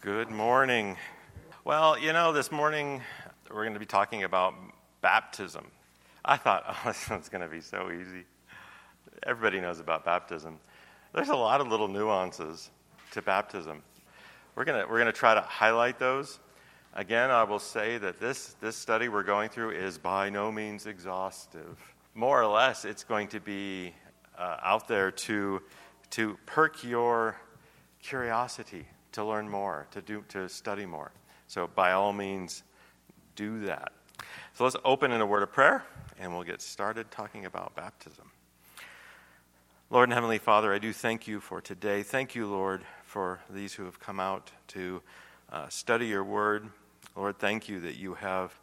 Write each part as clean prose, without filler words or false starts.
Good morning. Well, this morning we're going to be talking about baptism. I thought, this one's going to be so easy. Everybody knows about baptism. There's a lot of little nuances to baptism. We're going to try to highlight those. Again, I will say that this study we're going through is by no means exhaustive. More or less, it's going to be out there to perk your curiosity, to learn more, to study more. So by all means, do that. So let's open in a word of prayer, and we'll get started talking about baptism. Lord and Heavenly Father, I do thank you for today. Thank you, Lord, for these who have come out to study your word. Lord, thank you that you have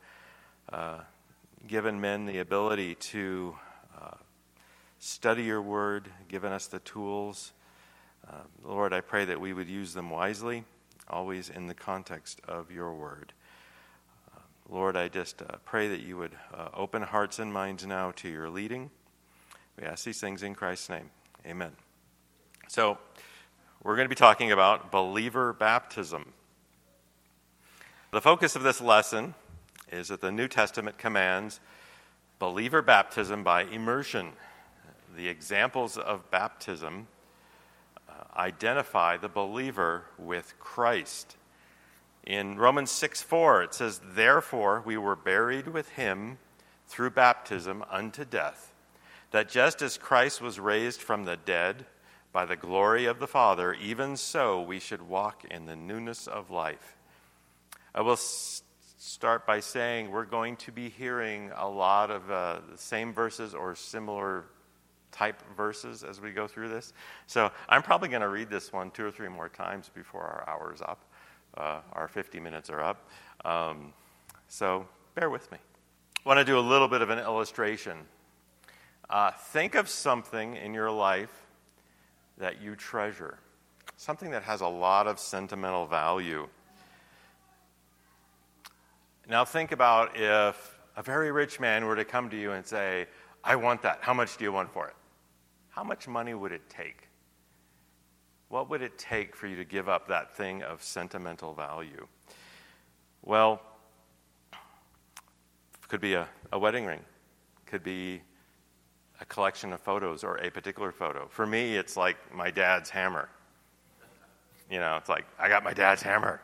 given men the ability to study your word, given us the tools. Lord, I pray that we would use them wisely, always in the context of your word. Lord, I just pray that you would open hearts and minds now to your leading. We ask these things in Christ's name. Amen. So, we're going to be talking about believer baptism. The focus of this lesson is that the New Testament commands believer baptism by immersion. The examples of baptism identify the believer with Christ. In Romans 6:4, it says, "Therefore we were buried with him through baptism unto death, that just as Christ was raised from the dead by the glory of the Father, even so we should walk in the newness of life." I will start by saying we're going to be hearing a lot of the same verses or similar type verses as we go through this. So I'm probably going to read this one 2 or 3 more times before our hour's up. Our 50 minutes are up. So bear with me. I want to do a little bit of an illustration. Think of something in your life that you treasure, something that has a lot of sentimental value. Now think about if a very rich man were to come to you and say, "I want that. How much do you want for it?" How much money would it take? What would it take for you to give up that thing of sentimental value? Well, it could be a wedding ring. It could be a collection of photos or a particular photo. For me, it's like my dad's hammer. It's like, I got my dad's hammer.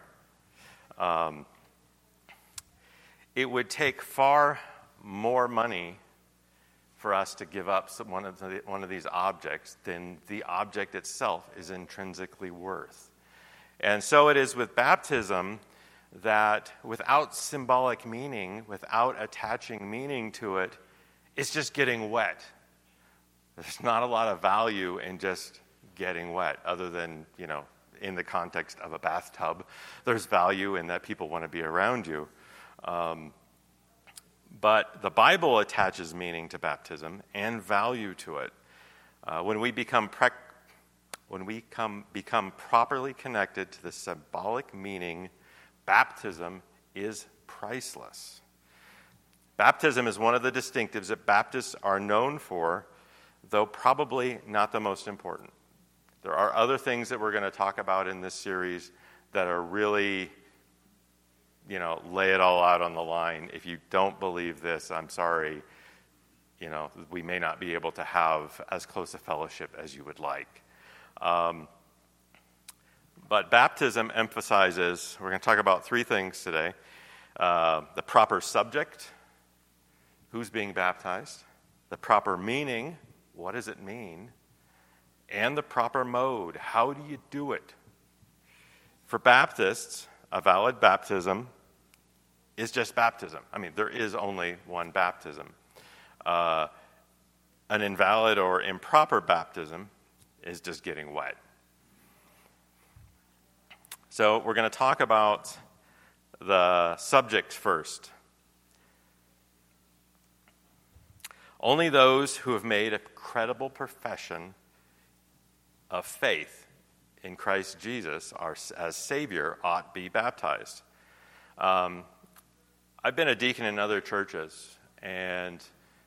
It would take far more money for us to give up one of these objects than the object itself is intrinsically worth. And so it is with baptism that without symbolic meaning, without attaching meaning to it, it's just getting wet. There's not a lot of value in just getting wet, other than, in the context of a bathtub. There's value in that people want to be around you. But the Bible attaches meaning to baptism and value to it. When we become properly connected to the symbolic meaning, baptism is priceless. Baptism is one of the distinctives that Baptists are known for, though probably not the most important. There are other things that we're going to talk about in this series that are really, lay it all out on the line. If you don't believe this, I'm sorry, we may not be able to have as close a fellowship as you would like. But baptism emphasizes, we're going to talk about 3 things today. The proper subject, who's being baptized, the proper meaning, what does it mean, and the proper mode, how do you do it? For Baptists, a valid baptism is just baptism. I mean, there is only one baptism. An invalid or improper baptism is just getting wet. So we're going to talk about the subject first. Only those who have made a credible profession of faith in Christ Jesus as Savior ought be baptized. I've been a deacon in other churches, and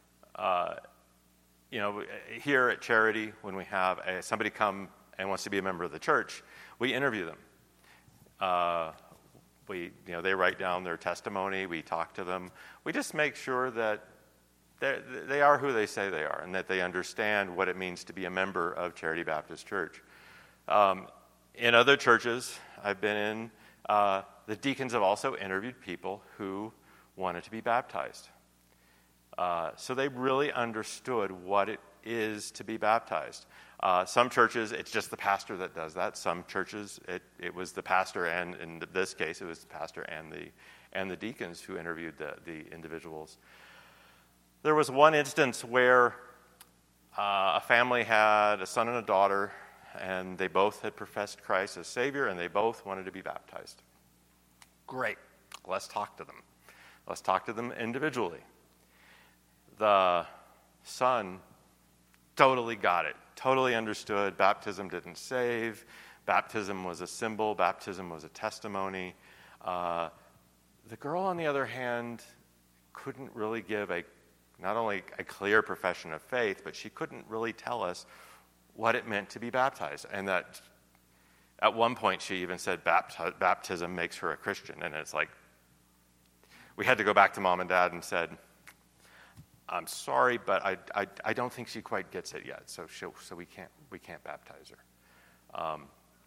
here at Charity, when we have somebody come and wants to be a member of the church, we interview them. They write down their testimony. We talk to them. We just make sure that they are who they say they are and that they understand what it means to be a member of Charity Baptist Church. In other churches I've been in, the deacons have also interviewed people who wanted to be baptized. So they really understood what it is to be baptized. Some churches, it's just the pastor that does that. Some churches, it was the pastor, and in this case, it was the pastor and the deacons who interviewed the individuals. There was one instance where a family had a son and a daughter, and they both had professed Christ as Savior, and they both wanted to be baptized. Great. Let's talk to them. Let's talk to them individually. The son totally got it, totally understood. Baptism didn't save. Baptism was a symbol. Baptism was a testimony. The girl, on the other hand, couldn't really give not only a clear profession of faith, but she couldn't really tell us what it meant to be baptized. And that at one point she even said baptism makes her a Christian. And it's like, we had to go back to mom and dad and said, I'm sorry, but I don't think she quite gets it yet. So we can't baptize her.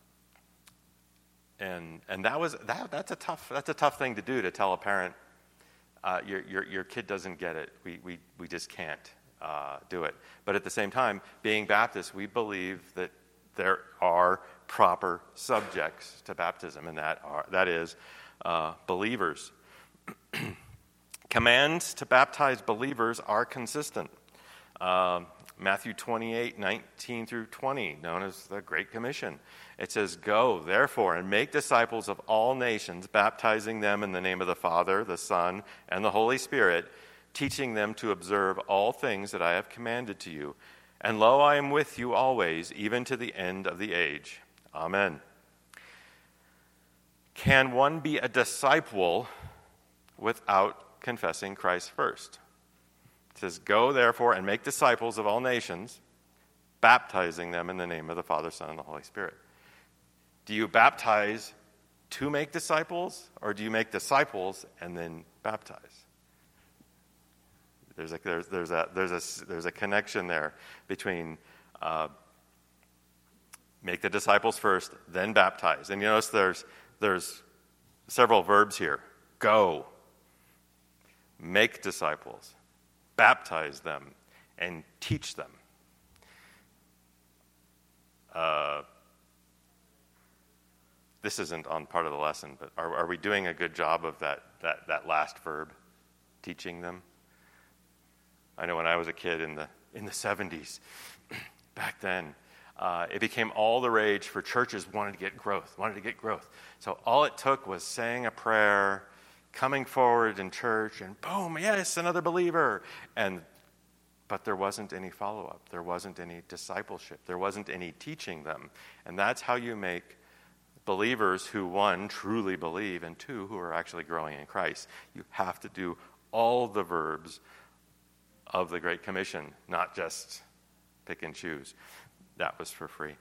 And that's a tough thing to do, to tell a parent your kid doesn't get it. We just can't do it. But at the same time, being Baptist, we believe that there are proper subjects to baptism, and that is believers. Commands to baptize believers are consistent. Matthew 28:19 through 20, known as the Great Commission. It says, "Go, therefore, and make disciples of all nations, baptizing them in the name of the Father, the Son, and the Holy Spirit, teaching them to observe all things that I have commanded to you. And lo, I am with you always, even to the end of the age. Amen." Can one be a disciple without confessing Christ first? It says, "Go, therefore, and make disciples of all nations, baptizing them in the name of the Father, Son, and the Holy Spirit." Do you baptize to make disciples, or do you make disciples and then baptize? There's a connection there between make the disciples first, then baptize. And you notice there's several verbs here. Go, make disciples, baptize them, and teach them. This isn't on part of the lesson, but are we doing a good job of that last verb, teaching them? I know when I was a kid in the 70s, back then, it became all the rage for churches wanted to get growth. So all it took was saying a prayer, coming forward in church, and boom, yes, another believer. But there wasn't any follow-up. There wasn't any discipleship. There wasn't any teaching them. And that's how you make believers who, one, truly believe, and two, who are actually growing in Christ. You have to do all the verbs of the Great Commission, not just pick and choose. That was for free.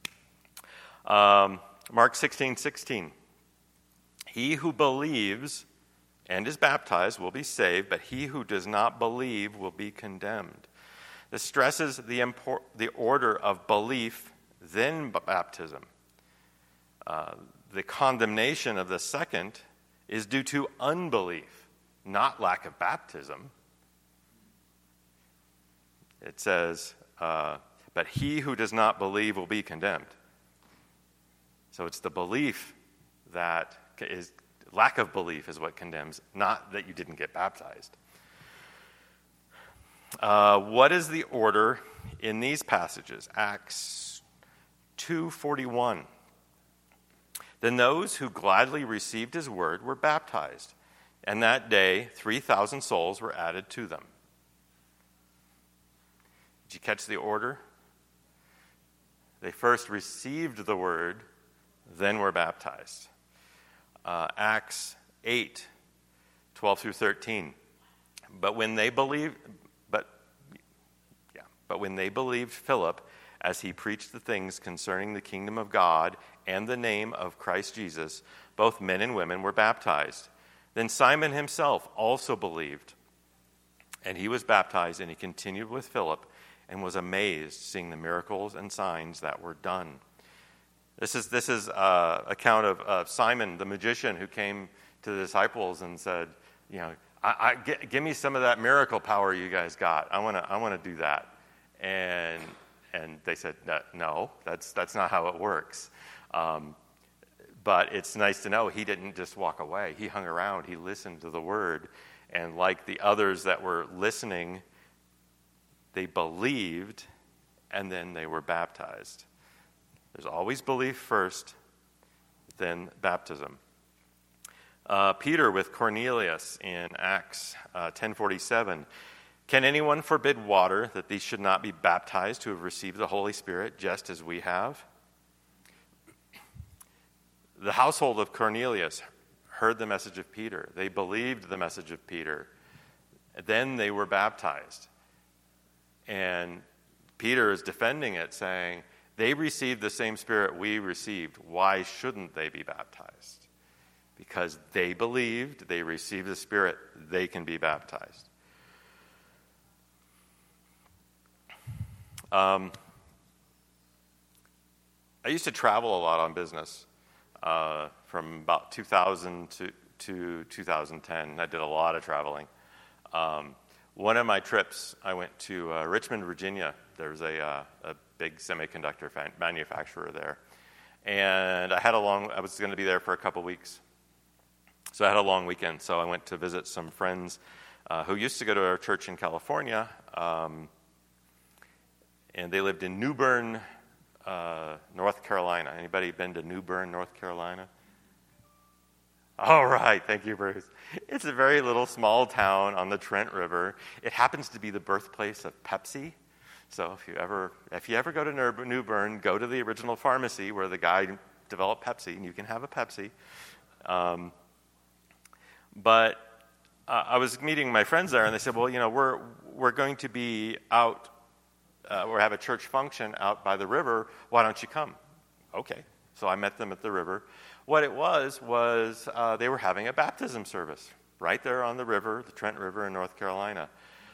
Mark 16:16. "He who believes and is baptized will be saved, but he who does not believe will be condemned." This stresses the order of belief, then baptism. The condemnation of the second is due to unbelief, not lack of baptism. It says, but he who does not believe will be condemned. So it's the belief that is, lack of belief is what condemns, not that you didn't get baptized. What is the order in these passages? Acts 2:41. "Then those who gladly received his word were baptized, and that day 3,000 souls were added to them." Did you catch the order? They first received the word, then were baptized. Acts 8:12 through 13. But when they believed Philip as he preached the things concerning the kingdom of God and the name of Christ Jesus, both men and women were baptized. Then Simon himself also believed, and he was baptized, and he continued with Philip and was amazed, seeing the miracles and signs that were done. This is account of Simon, the magician, who came to the disciples and said, give me some of that miracle power you guys got. I want to do that. And they said, no, that's not how it works. But it's nice to know he didn't just walk away. He hung around. He listened to the word. And like the others that were listening, they believed, and then they were baptized. There's always belief first, then baptism. Peter with Cornelius in Acts 10:47. Can anyone forbid water that these should not be baptized who have received the Holy Spirit just as we have? The household of Cornelius heard the message of Peter. They believed the message of Peter. Then they were baptized. And Peter is defending it, saying, they received the same Spirit we received. Why shouldn't they be baptized? Because they believed, they received the Spirit, they can be baptized. I used to travel a lot on business from about 2000 to 2010. I did a lot of traveling. One of my trips, I went to Richmond, Virginia. There's a big semiconductor manufacturer there. And I was going to be there for a couple weeks. So I had a long weekend. So I went to visit some friends who used to go to our church in California. And they lived in New Bern, North Carolina. Anybody been to New Bern, North Carolina? All right, thank you, Bruce. It's a very little small town on the Trent River. It happens to be the birthplace of Pepsi. So if you ever go to New Bern, go to the original pharmacy where the guy developed Pepsi, and you can have a Pepsi. But I was meeting my friends there, and they said, well, we're going to be out. We have a church function out by the river. Why don't you come? Okay. So I met them at the river. What it was they were having a baptism service right there on the river, the Trent River in North Carolina.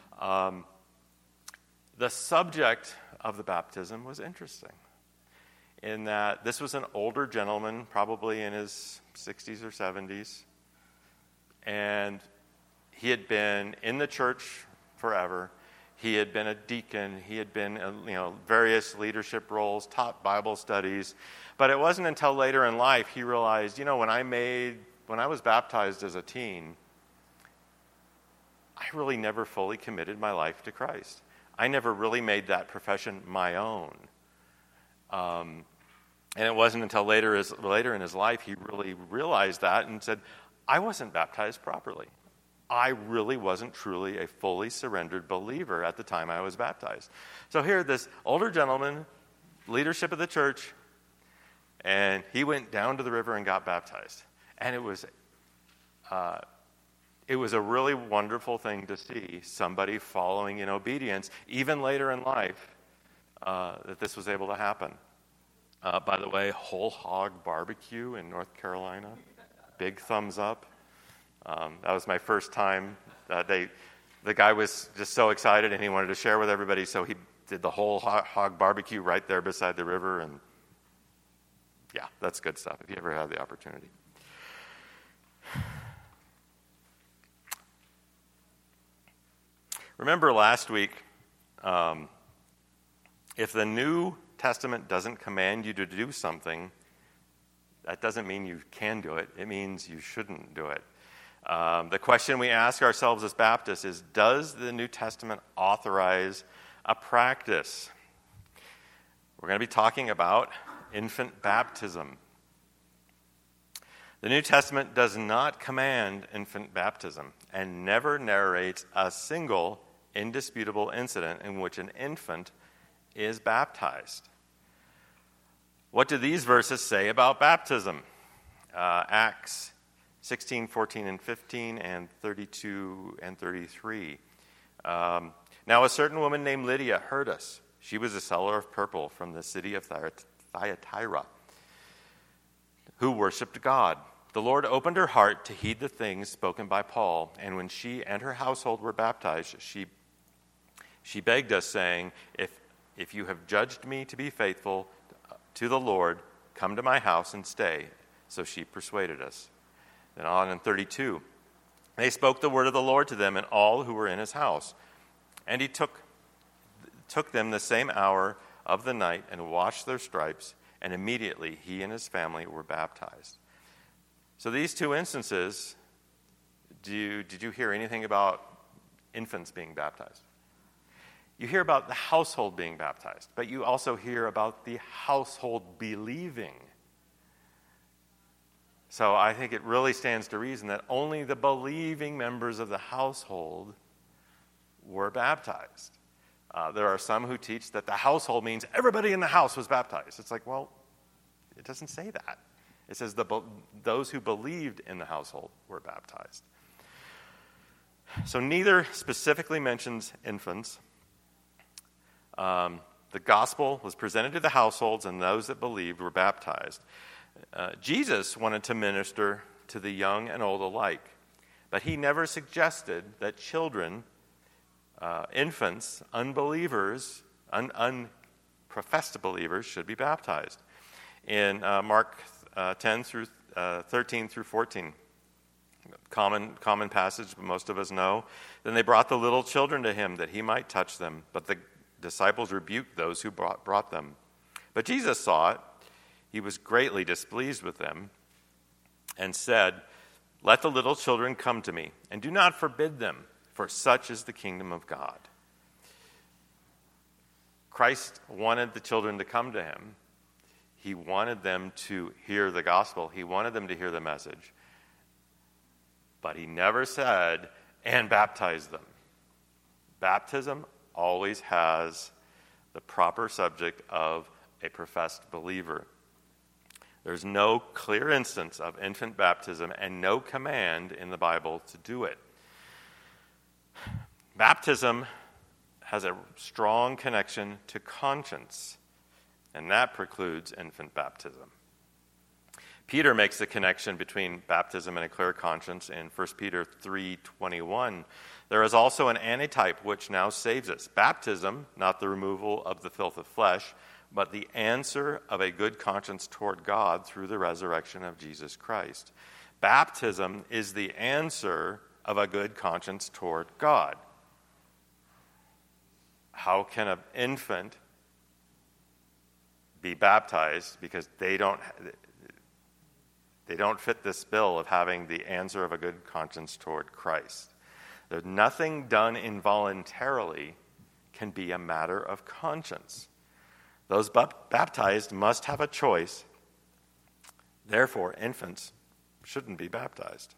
The subject of the baptism was interesting in that this was an older gentleman, probably in his 60s or 70s, and he had been in the church forever. He had been a deacon. He had been, various leadership roles, taught Bible studies. But it wasn't until later in life he realized, when I was baptized as a teen, I really never fully committed my life to Christ. I never really made that profession my own. And it wasn't until later in his life he really realized that and said, I wasn't baptized properly. I really wasn't truly a fully surrendered believer at the time I was baptized. So here, this older gentleman, leadership of the church, and he went down to the river and got baptized. And it was a really wonderful thing to see somebody following in obedience, even later in life, that this was able to happen. By the way, Whole Hog Barbecue in North Carolina, big thumbs up. That was my first time. The guy was just so excited and he wanted to share with everybody, so he did the Whole Hog Barbecue right there beside the river. And yeah, that's good stuff if you ever have the opportunity. Remember last week, if the New Testament doesn't command you to do something, that doesn't mean you can do it. It means you shouldn't do it. The question we ask ourselves as Baptists is, does the New Testament authorize a practice? We're going to be talking about infant baptism. The New Testament does not command infant baptism and never narrates a single indisputable incident in which an infant is baptized. What do these verses say about baptism? Acts 16, 14, and 15, and 32 and 33. Now a certain woman named Lydia heard us. She was a seller of purple from the city of Thyatira. who worshiped God. The Lord opened her heart to heed the things spoken by Paul, and when she and her household were baptized, she begged us, saying, If you have judged me to be faithful to the Lord, come to my house and stay. So she persuaded us. Then on in 32, they spoke the word of the Lord to them and all who were in his house. And he took them the same hour of the night and washed their stripes, and immediately he and his family were baptized. So these two instances, did you hear anything about infants being baptized? You hear about the household being baptized, but you also hear about the household believing. So I think it really stands to reason that only the believing members of the household were baptized. There are some who teach that the household means everybody in the house was baptized. It's like, well, it doesn't say that. It says those who believed in the household were baptized. So neither specifically mentions infants. The gospel was presented to the households, and those that believed were baptized. Jesus wanted to minister to the young and old alike, but he never suggested that children, infants, unbelievers, unprofessed believers should be baptized. In Mark 10 through 13 through 14, common passage, but most of us know. Then they brought the little children to him that he might touch them, but the disciples rebuked those who brought them. But Jesus saw it. He was greatly displeased with them and said, "Let the little children come to me, and do not forbid them, for such is the kingdom of God." Christ wanted the children to come to him. He wanted them to hear the gospel. He wanted them to hear the message. But he never said, and baptize them. Baptism always has the proper subject of a professed believer. There's no clear instance of infant baptism and no command in the Bible to do it. Baptism has a strong connection to conscience, and that precludes infant baptism. Peter makes the connection between baptism and a clear conscience in 1 Peter 3:21. There is also an antitype which now saves us. Baptism, not the removal of the filth of flesh, but the answer of a good conscience toward God through the resurrection of Jesus Christ. Baptism is the answer of a good conscience toward God. How can an infant be baptized because they don't fit this bill of having the answer of a good conscience toward Christ? There's nothing done involuntarily can be a matter of conscience. Those baptized must have a choice. Therefore, infants shouldn't be baptized.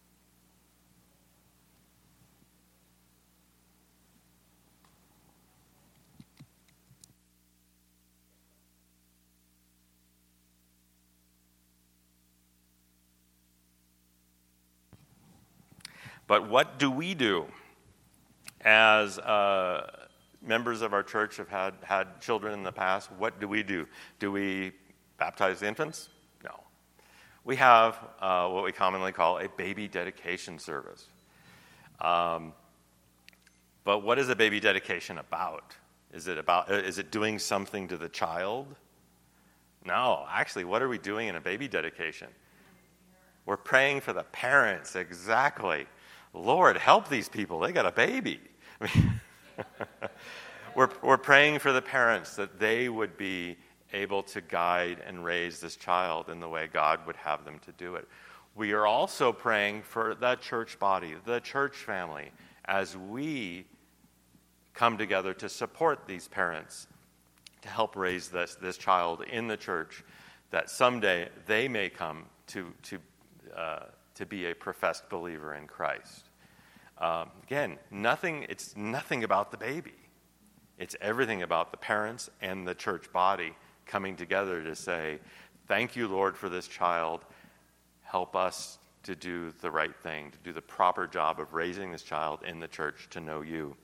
But what do we do as members of our church have had children in the past? What do we do? Do we baptize infants? No. We have what we commonly call a baby dedication service. But what is a baby dedication about? Is it doing something to the child? No. Actually, what are we doing in a baby dedication? We're praying for the parents, exactly. Lord, help these people. They got a baby. I mean, we're praying for the parents that they would be able to guide and raise this child in the way God would have them to do it. We are also praying for the church body, the church family, as we come together to support these parents, to help raise this child in the church, that someday they may come to be a professed believer in Christ. Again, it's nothing about the baby. It's everything about the parents and the church body coming together to say, thank you, Lord, for this child. Help us to do the right thing, to do the proper job of raising this child in the church to know you.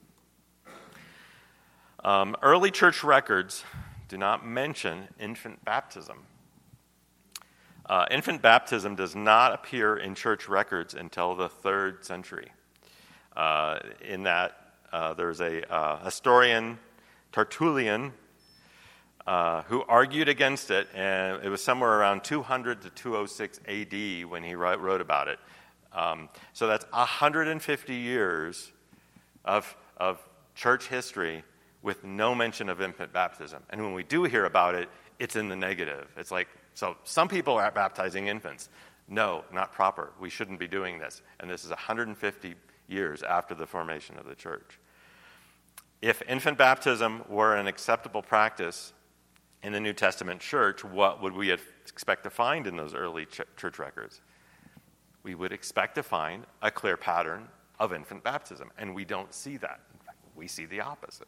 Early church records do not mention infant baptism. Infant baptism does not appear in church records until the 3rd century. In that, there's a historian, Tertullian, who argued against it, and it was somewhere around 200 to 206 AD when he wrote about it. So that's 150 years of church history with no mention of infant baptism. And when we do hear about it, it's in the negative. It's like, so some people are baptizing infants. No, not proper. We shouldn't be doing this. And this is 150 years after the formation of the church. If infant baptism were an acceptable practice in the New Testament church, what would we expect to find in those early church records? We would expect to find a clear pattern of infant baptism, and we don't see that. In fact, we see the opposite.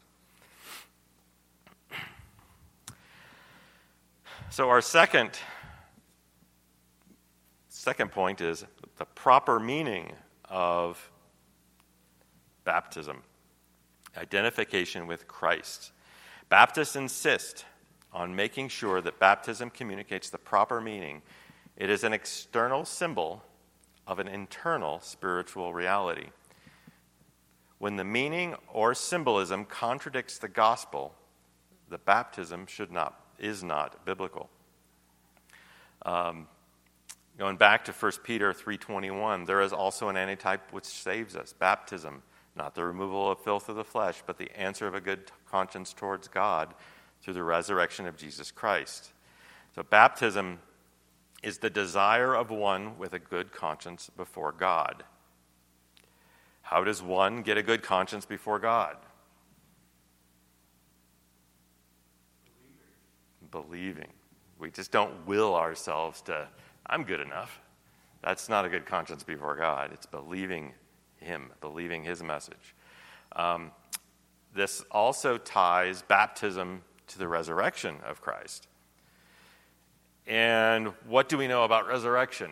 So our second point is the proper meaning of baptism. Identification with Christ. Baptists insist on making sure that baptism communicates the proper meaning. It is an external symbol of an internal spiritual reality. When the meaning or symbolism contradicts the gospel, the baptism is not biblical. Going back to 1 Peter 3:21, there is also an antitype which saves us. Baptism, not the removal of filth of the flesh, but the answer of a good conscience towards God through the resurrection of Jesus Christ. So baptism is the desire of one with a good conscience before God. How does one get a good conscience before God? Believing. We just don't will ourselves to, I'm good enough. That's not a good conscience before God. It's believing Him, believing His message. This also ties baptism to the resurrection of Christ. And what do we know about resurrection?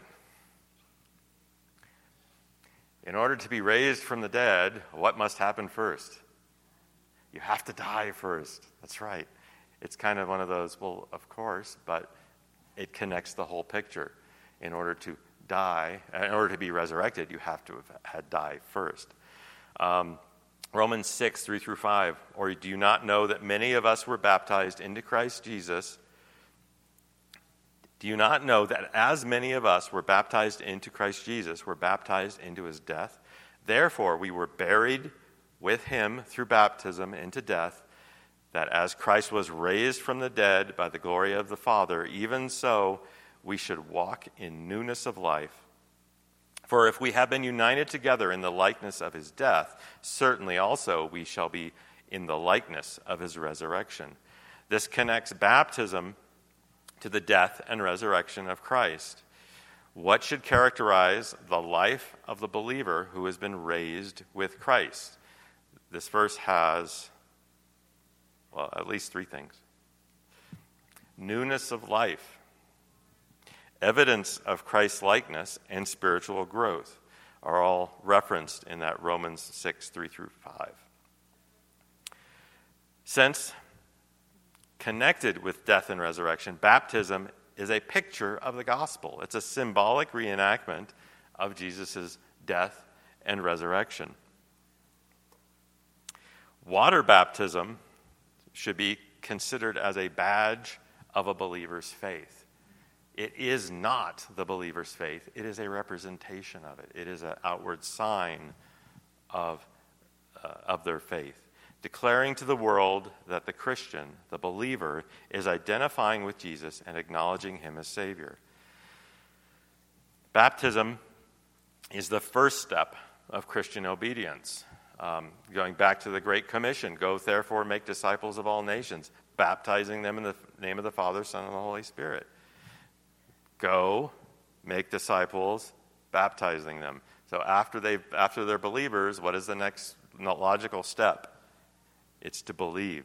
In order to be raised from the dead, what must happen first? You have to die first. That's right. It's kind of one of those, well, of course, but it connects the whole picture. In order to die, in order to be resurrected, you have to have had died first. Romans 6, 3-5, or do you not know that many of us were baptized into Christ Jesus? Do you not know that as many of us were baptized into Christ Jesus, were baptized into His death? Therefore, we were buried with Him through baptism into death, that as Christ was raised from the dead by the glory of the Father, even so we should walk in newness of life. For if we have been united together in the likeness of His death, certainly also we shall be in the likeness of His resurrection. This connects baptism to the death and resurrection of Christ. What should characterize the life of the believer who has been raised with Christ? This verse has, at least 3 things. Newness of life, evidence of Christ's likeness, and spiritual growth are all referenced in that Romans 6, 3-5. Since connected with death and resurrection, baptism is a picture of the gospel. It's a symbolic reenactment of Jesus' death and resurrection. Water baptism should be considered as a badge of a believer's faith. It is not the believer's faith. It is a representation of it. It is an outward sign of their faith, declaring to the world that the Christian, the believer, is identifying with Jesus and acknowledging Him as Savior. Baptism is the first step of Christian obedience. Going back to the Great Commission, go therefore make disciples of all nations, baptizing them in the name of the Father, Son, and the Holy Spirit. Go, make disciples, baptizing them. So after they're believers, what is the next logical step? It's to believe,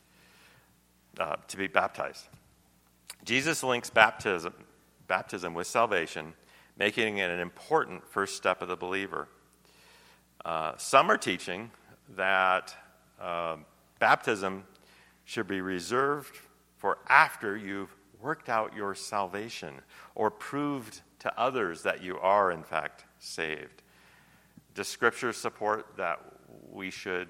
to be baptized. Jesus links baptism with salvation, making it an important first step of the believer. Some are teaching that baptism should be reserved for after you've worked out your salvation or proved to others that you are, in fact, saved? Does Scripture support that we should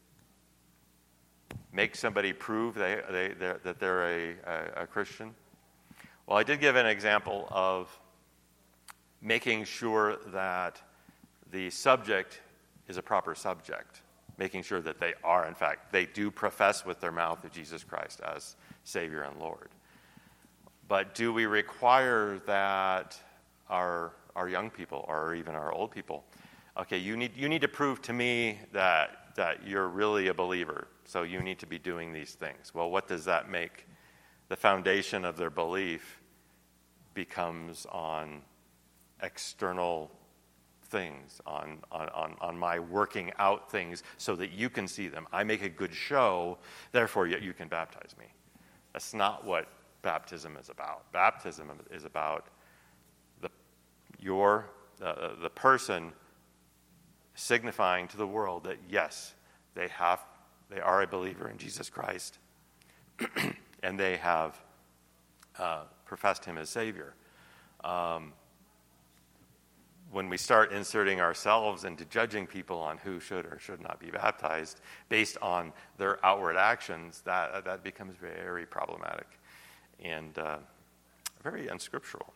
make somebody prove that they're a Christian? Well, I did give an example of making sure that the subject is a proper subject, making sure that they are, in fact, they do profess with their mouth of Jesus Christ as Savior and Lord. But do we require that our young people or even our old people, okay, you need to prove to me that you're really a believer, so you need to be doing these things. Well, what does that make? The foundation of their belief becomes on external things, on my working out things so that you can see them. I make a good show, therefore you can baptize me. That's not what baptism is about. Baptism is about the person signifying to the world that yes, they are a believer in Jesus Christ, and they have professed him as Savior. When we start inserting ourselves into judging people on who should or should not be baptized based on their outward actions, that becomes very problematic and very unscriptural.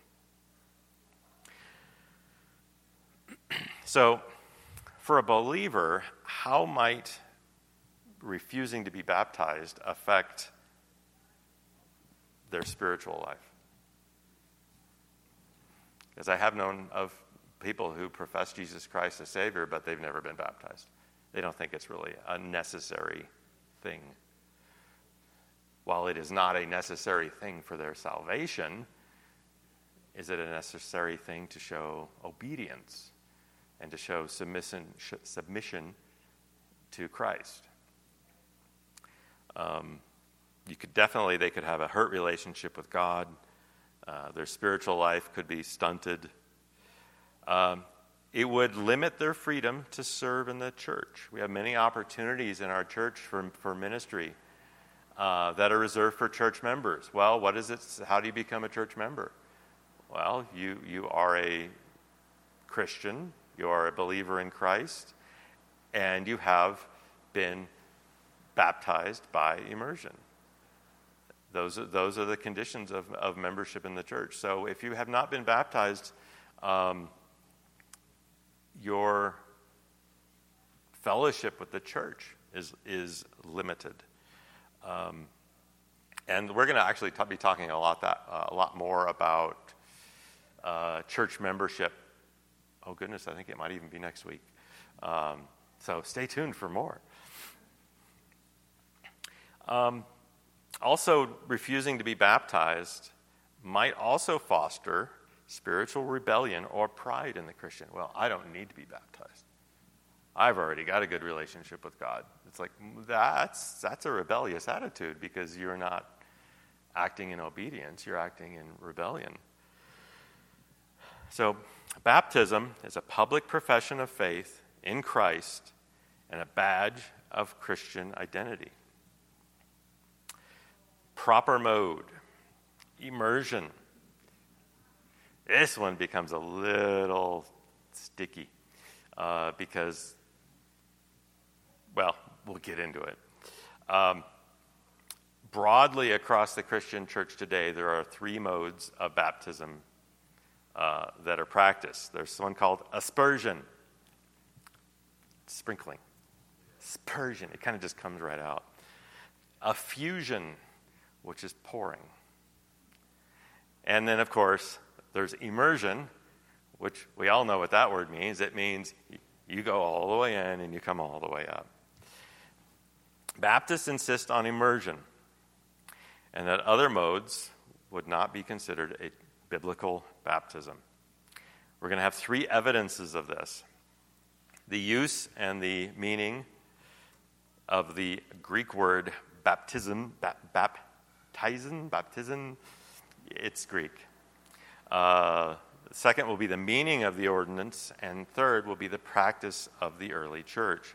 So, for a believer, how might refusing to be baptized affect their spiritual life? Because I have known of people who profess Jesus Christ as Savior, but they've never been baptized. They don't think it's really a necessary thing. While it is not a necessary thing for their salvation, is it a necessary thing to show obedience and to show submission to Christ? They could have a hurt relationship with God. Their spiritual life could be stunted. It would limit their freedom to serve in the church. We have many opportunities in our church for ministry that are reserved for church members. Well, what is it? How do you become a church member? Well, you are a Christian, you are a believer in Christ, and you have been baptized by immersion. Those are the conditions of membership in the church. So if you have not been baptized, your fellowship with the church is limited. And we're going to actually be talking a lot more about church membership. Oh goodness, I think it might even be next week. So stay tuned for more. Also, refusing to be baptized might also foster spiritual rebellion or pride in the Christian. Well, I don't need to be baptized. I've already got a good relationship with God. It's like, that's a rebellious attitude because you're not acting in obedience, you're acting in rebellion. So, baptism is a public profession of faith in Christ and a badge of Christian identity. Proper mode, immersion. This one becomes a little sticky because, well, we'll get into it. Broadly across the Christian church today, there are 3 modes of baptism that are practiced. There's one called aspersion, sprinkling. Aspersion, it kind of just comes right out. Effusion, which is pouring. And then, of course, there's immersion, which we all know what that word means. It means you go all the way in and you come all the way up. Baptists insist on immersion, and that other modes would not be considered a biblical baptism. We're going to have 3 evidences of this. The use and the meaning of the Greek word baptism, baptizen, it's Greek. Second will be the meaning of the ordinance, and third will be the practice of the early church.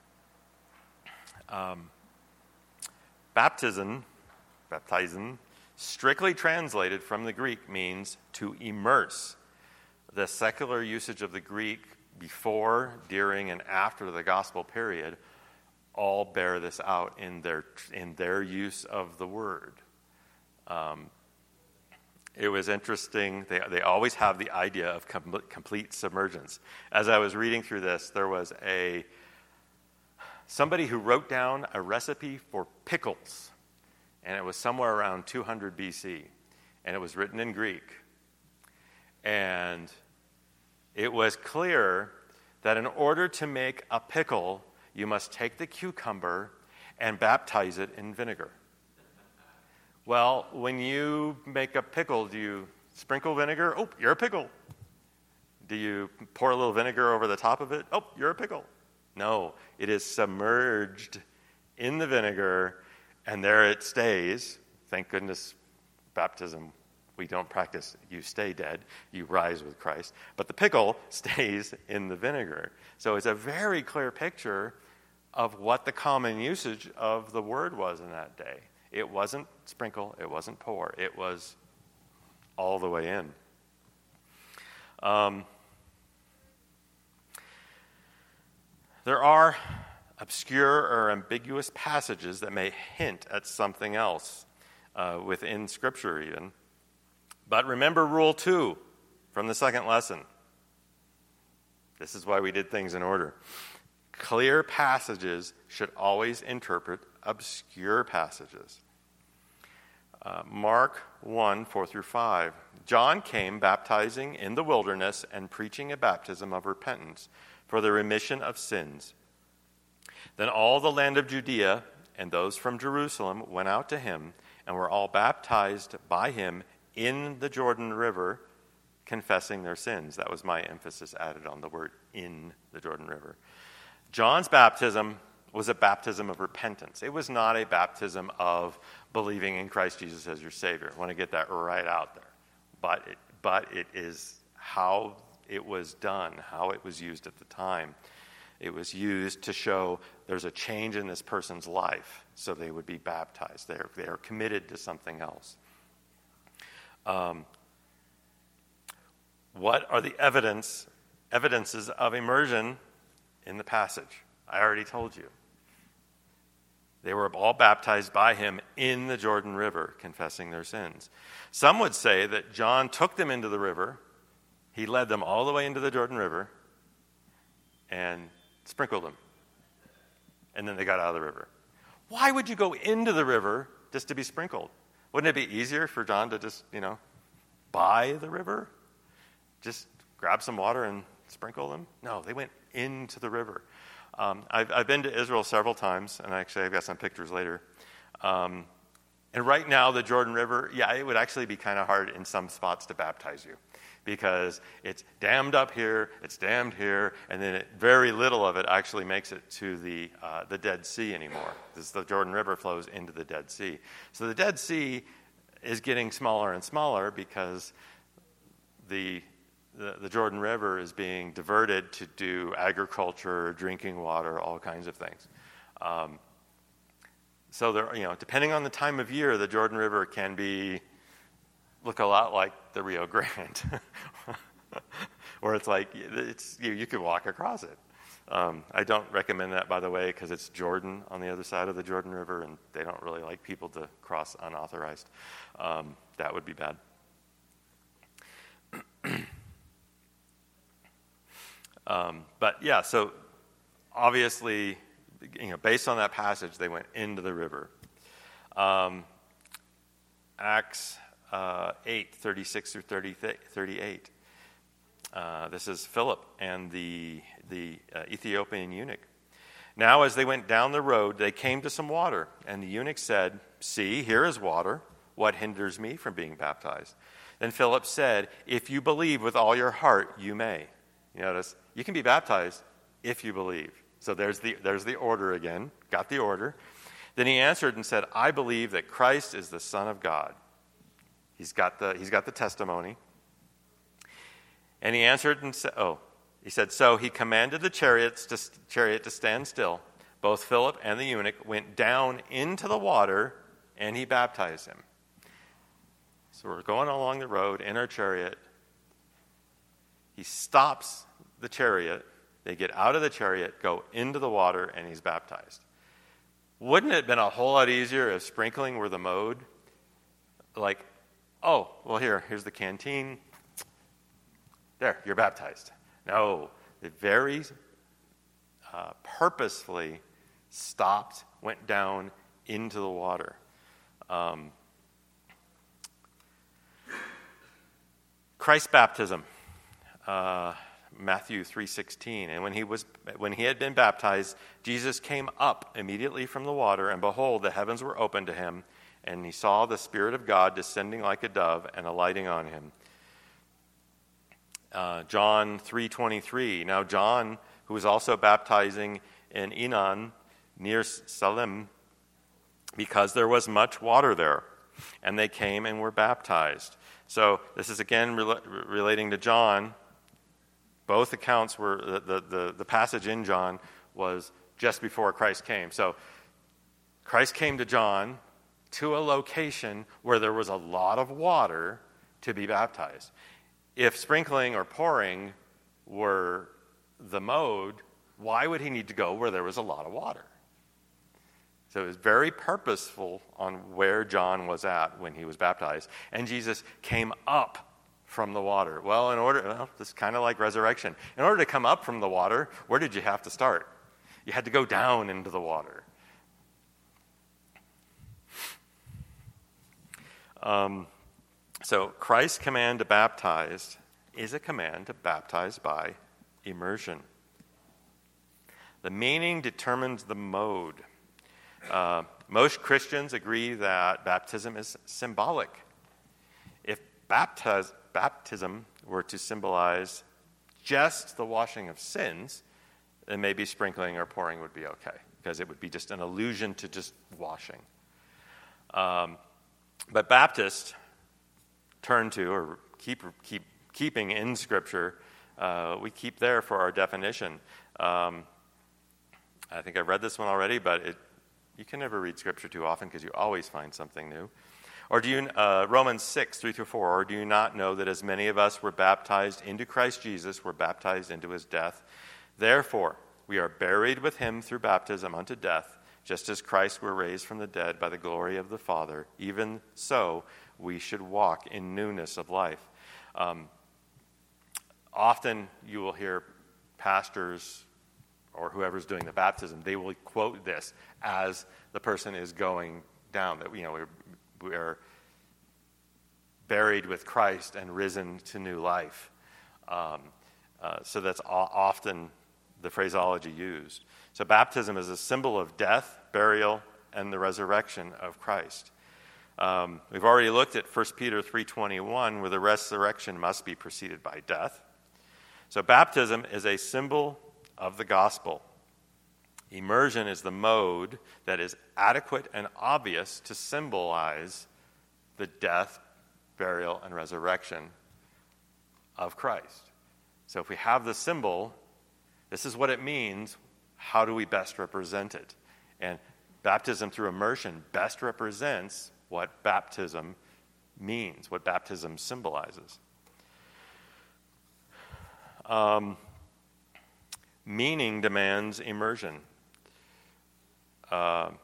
Baptizen, strictly translated from the Greek, means to immerse. The secular usage of the Greek before, during, and after the gospel period all bear this out in their use of the word. It was interesting. They always have the idea of complete submergence. As I was reading through this, there was somebody who wrote down a recipe for pickles, and it was somewhere around 200 BC, and it was written in Greek. And it was clear that in order to make a pickle, you must take the cucumber and baptize it in vinegar. Well, when you make a pickle, do you sprinkle vinegar? Oh, you're a pickle. Do you pour a little vinegar over the top of it? Oh, you're a pickle. No, it is submerged in the vinegar, and there it stays. Thank goodness, baptism, we don't practice you stay dead, you rise with Christ. But the pickle stays in the vinegar. So it's a very clear picture of what the common usage of the word was in that day. It wasn't sprinkle, it wasn't pour, it was all the way in. There are obscure or ambiguous passages that may hint at something else within Scripture even. But remember Rule 2 from the second lesson. This is why we did things in order. Clear passages should always interpret obscure passages. Mark 1, 4 through 5. John came baptizing in the wilderness and preaching a baptism of repentance for the remission of sins. Then all the land of Judea and those from Jerusalem went out to him and were all baptized by him in the Jordan River, confessing their sins. That was my emphasis added on the word in the Jordan River. John's baptism was a baptism of repentance. It was not a baptism of believing in Christ Jesus as your Savior. I want to get that right out there. But it is how it was done, how it was used at the time. It was used to show there's a change in this person's life, so they would be baptized. They are committed to something else. What are the evidences of immersion in the passage? I already told you. They were all baptized by him in the Jordan River, confessing their sins. Some would say that John took them into the river, he led them all the way into the Jordan River, and sprinkled them. And then they got out of the river. Why would you go into the river just to be sprinkled? Wouldn't it be easier for John to just, by the river? Just grab some water and sprinkle them? No, they went into the river. I've been to Israel several times, and actually I've got some pictures later. And right now, the Jordan River, it would actually be kind of hard in some spots to baptize you because it's dammed up here, it's dammed here, and then very little of it actually makes it to the Dead Sea anymore. The Jordan River flows into the Dead Sea. So the Dead Sea is getting smaller and smaller because the Jordan River is being diverted to do agriculture, drinking water, all kinds of things. So there, depending on the time of year, the Jordan River can look a lot like the Rio Grande, where it's like you could walk across it. I don't recommend that, by the way, because it's Jordan on the other side of the Jordan River, and they don't really like people to cross unauthorized. That would be bad. So obviously, based on that passage, they went into the river. Acts 8, 36 through 38. This is Philip and the Ethiopian eunuch. Now, as they went down the road, they came to some water, and the eunuch said, "See, here is water. What hinders me from being baptized?" Then Philip said, "If you believe with all your heart, you may." You notice, you can be baptized if you believe. So there's the order again. Got the order. Then he answered and said, "I believe that Christ is the Son of God." He's got the testimony. And he answered and said, he said, so he commanded the chariot to stand still. Both Philip and the eunuch went down into the water, and he baptized him. So we're going along the road in our chariot. He stops the chariot. They get out of the chariot, go into the water, and he's baptized. Wouldn't it have been a whole lot easier if sprinkling were the mode? Like, oh, well, here's the canteen. There, you're baptized. No, they very purposefully stopped, went down into the water. Christ's baptism, Matthew 3:16. And when he had been baptized, Jesus came up immediately from the water, and behold, the heavens were opened to him, and he saw the Spirit of God descending like a dove and alighting on him. John 3:23. Now John, who was also baptizing in Enon near Salim, because there was much water there, and they came and were baptized. So this is again relating to John. Both accounts were, the passage in John was just before Christ came. So Christ came to John to a location where there was a lot of water to be baptized. If sprinkling or pouring were the mode, why would he need to go where there was a lot of water? So it was very purposeful on where John was at when he was baptized. And Jesus came up from the water. Well, this is kind of like resurrection. In order to come up from the water, where did you have to start? You had to go down into the water. So Christ's command to baptize is a command to baptize by immersion. The meaning determines the mode. Most Christians agree that baptism is symbolic. If baptism were to symbolize just the washing of sins, then maybe sprinkling or pouring would be okay, because it would be just an allusion to just washing. But Baptists turn to, or keeping in Scripture, we keep there for our definition. I think I've read this one already, but you can never read Scripture too often because you always find something new. Or Romans 6, 3-4, or do you not know that as many of us were baptized into Christ Jesus, were baptized into his death? Therefore, we are buried with him through baptism unto death, just as Christ were raised from the dead by the glory of the Father. Even so, we should walk in newness of life. Often you will hear pastors or whoever's doing the baptism, they will quote this as the person is going down, that we are buried with Christ and risen to new life. So that's often the phraseology used. So baptism is a symbol of death, burial, and the resurrection of Christ. We've already looked at 1 Peter 3:21, where the resurrection must be preceded by death. So baptism is a symbol of the gospel. Immersion is the mode that is adequate and obvious to symbolize the death, burial, and resurrection of Christ. So if we have the symbol, this is what it means. How do we best represent it? And baptism through immersion best represents what baptism means, what baptism symbolizes. Meaning demands immersion. I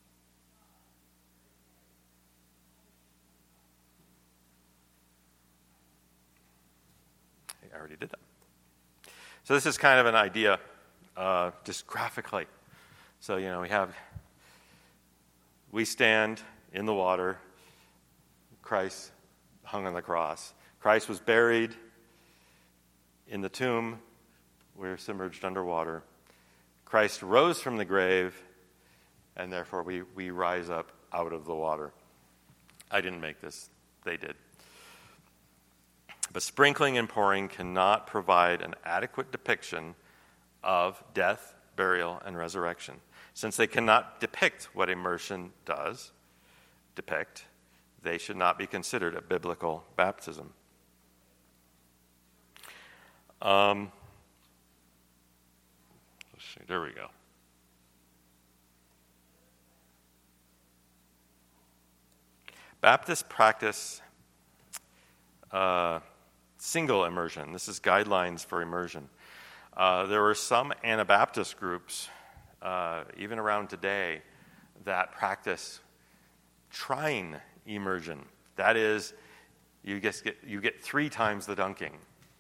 already did that. So this is kind of an idea, just graphically. So, we stand in the water. Christ hung on the cross. Christ was buried in the tomb. We're submerged underwater. Christ rose from the grave, and therefore we rise up out of the water. I didn't make this. They did. But sprinkling and pouring cannot provide an adequate depiction of death, burial, and resurrection. Since they cannot depict what immersion does depict, they should not be considered a biblical baptism. Let's see, there we go. Baptists practice single immersion. This is guidelines for immersion. There were some Anabaptist groups, even around today, that practice trine immersion. That is, you get 3 times the dunking.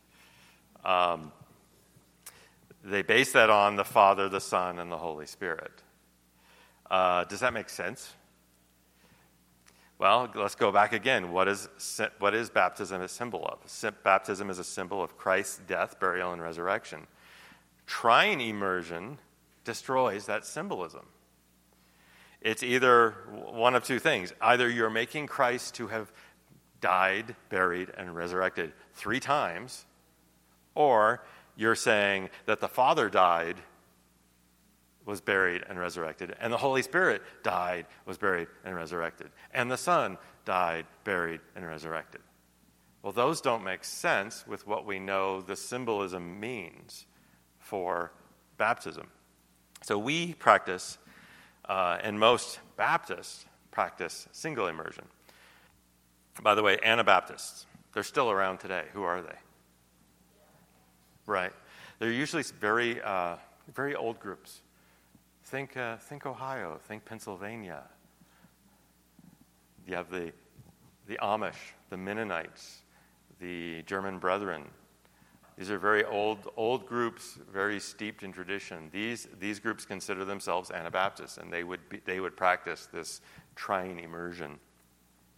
They base that on the Father, the Son, and the Holy Spirit. Does that make sense? Well, let's go back again. What is baptism a symbol of? Baptism is a symbol of Christ's death, burial, and resurrection. Trine immersion destroys that symbolism. It's either one of 2 things. Either you're making Christ to have died, buried, and resurrected 3 times, or you're saying that the Father died, was buried, and resurrected, and the Holy Spirit died, was buried, and resurrected, and the Son died, buried, and resurrected. Well, those don't make sense with what we know the symbolism means for baptism. So we practice, and most Baptists practice single immersion. By the way, Anabaptists, they're still around today. Who are they? Right. They're usually very, very old groups. Think Ohio. Think Pennsylvania. You have the Amish, the Mennonites, the German Brethren. These are very old groups, very steeped in tradition. These groups consider themselves Anabaptists, and they would practice this trine immersion.